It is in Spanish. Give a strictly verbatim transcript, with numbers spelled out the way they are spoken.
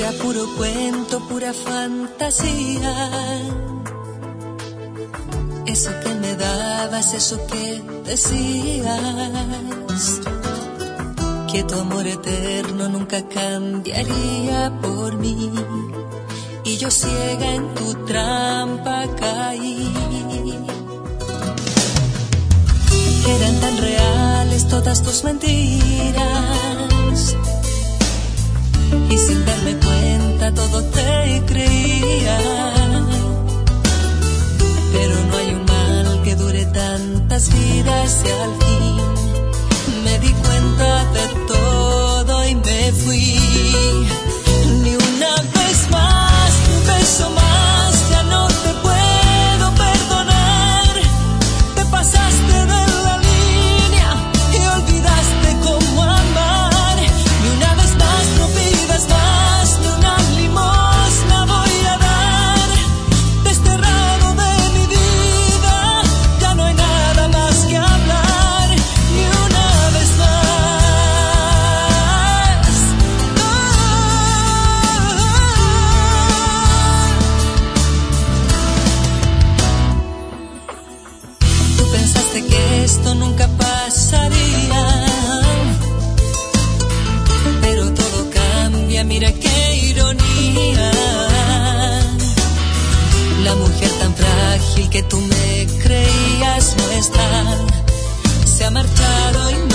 Era puro cuento, pura fantasía. Eso que me dabas, eso que decías, que tu amor eterno nunca cambiaría por mí. Y yo ciega en tu trampa caí. Eran tan reales todas tus mentiras, y sin darme cuenta todo te creía. Pero no hay un mal que dure tantas vidas, y al fin me di cuenta de todo y me fui. Ni una vez más, ni un beso más, ya no te puedo perdonar. Te pasaste de la línea y olvidaste cómo amar. Ni una vez más, no pidas más, ni una limosna voy a dar. Desterrado de mi vida, ya no hay nada más que hablar. Ni una vez más. Tú pensaste que esto nunca pasaría, pero todo cambia, mira qué ironía. La mujer tan frágil que tú me creías no está, se ha marchado y